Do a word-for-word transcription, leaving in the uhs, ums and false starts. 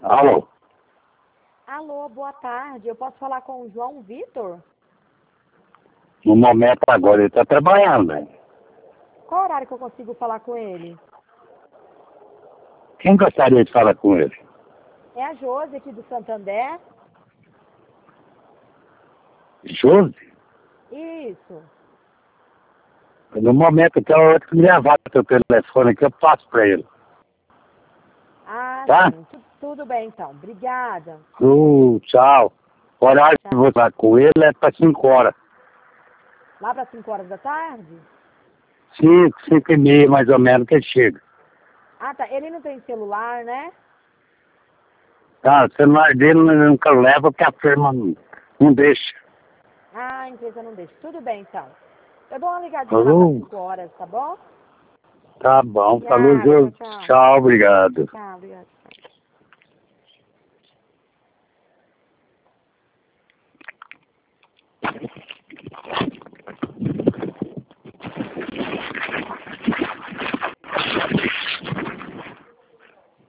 Alô? Alô, boa tarde. Eu posso falar com o João Vitor? No momento agora ele está trabalhando, né? Qual horário que eu consigo falar com ele? Quem gostaria de falar com ele? É a Josi aqui do Santander? Josi? Isso. No momento tem outro que me levar teu telefone que eu passo para ele. Ah, Tá? sim. Tu- tudo bem, então. Obrigada. Uh, tchau. O horário que eu Tchau. vou estar com ele é para cinco horas. Lá para cinco horas da tarde? cinco, cinco e meia mais ou menos que ele chega. Ah, tá. Ele não tem celular, né? Tá, o celular dele ele nunca leva porque a firma não, não deixa. Ah, a empresa não deixa. Tudo bem, então. Eu dou uma ligadinha lá para Uh, cinco horas, tá bom? tá bom, falou, Obrigada. Tchau, Josi. tchau. Tchau, obrigado. Tchau, obrigada.